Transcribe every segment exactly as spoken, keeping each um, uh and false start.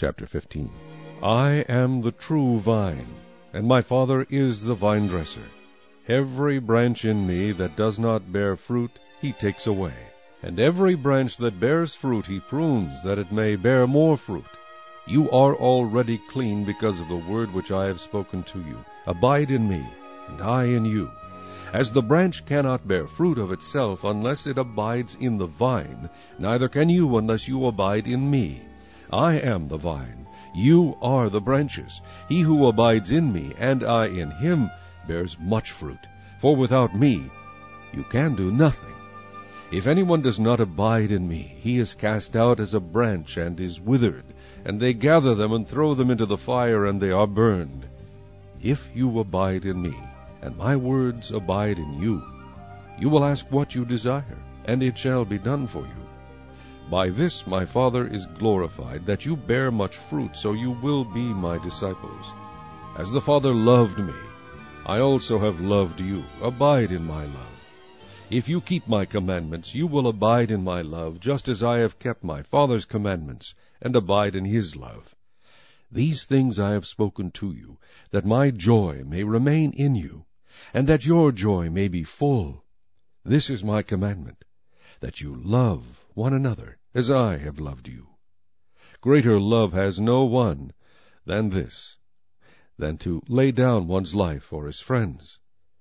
Chapter fifteen. I am the true vine, and my Father is the vine-dresser. Every branch in me that does not bear fruit he takes away, and every branch that bears fruit he prunes, that it may bear more fruit. You are already clean because of the word which I have spoken to you. Abide in me, and I in you. As the branch cannot bear fruit of itself unless it abides in the vine, neither can you unless you abide in me. I am the vine, you are the branches. He who abides in me, and I in him, bears much fruit. For without me you can do nothing. If anyone does not abide in me, he is cast out as a branch and is withered, and they gather them and throw them into the fire, and they are burned. If you abide in me, and my words abide in you, you will ask what you desire, and it shall be done for you. By this my Father is glorified, that you bear much fruit, so you will be my disciples. As the Father loved me, I also have loved you. Abide in my love. If you keep my commandments, you will abide in my love, just as I have kept my Father's commandments, and abide in his love. These things I have spoken to you, that my joy may remain in you, and that your joy may be full. This is my commandment, that you love one another as I have loved you. Greater love has no one than this, than to lay down one's life for his friends.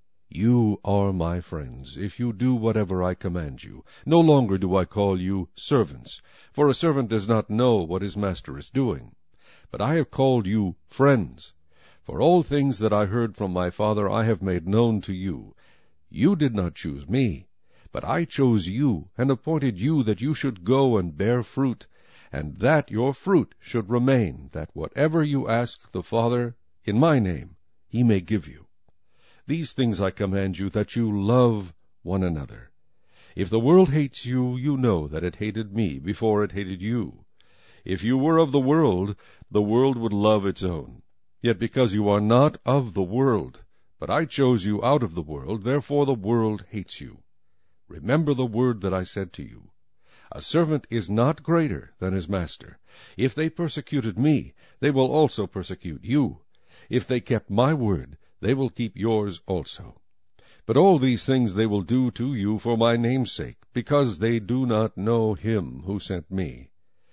You are my friends, if you do whatever I command you. No longer do I call you servants, for a servant does not know what his master is doing. But I have called you friends, for all things that I heard from my Father I have made known to you. You did not choose me, but I chose you, and appointed you that you should go and bear fruit, and that your fruit should remain, that whatever you ask the Father in my name he may give you. These things I command you, that you love one another. If the world hates you, you know that it hated me before it hated you. If you were of the world, the world would love its own. Yet because you are not of the world, but I chose you out of the world, therefore the world hates you. Remember the word that I said to you. A servant is not greater than his master. If they persecuted me, they will also persecute you. If they kept my word, they will keep yours also. But all these things they will do to you for my name's sake, because they do not know him who sent me.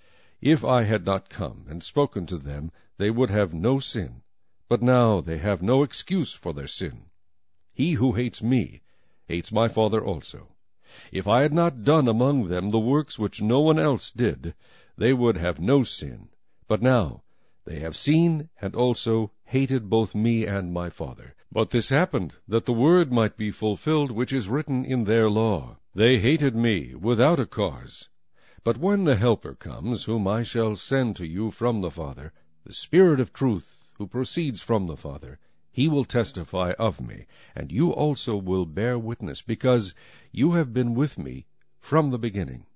If I had not come and spoken to them, they would have no sin. But now they have no excuse for their sin. He who hates me hates my Father also. If I had not done among them the works which no one else did, they would have no sin. But now they have seen and also hated both me and my Father. But this happened, that the word might be fulfilled which is written in their law. They hated me without a cause. But when the Helper comes, whom I shall send to you from the Father, the Spirit of truth, who proceeds from the Father, he will testify of me, and you also will bear witness, because you have been with me from the beginning.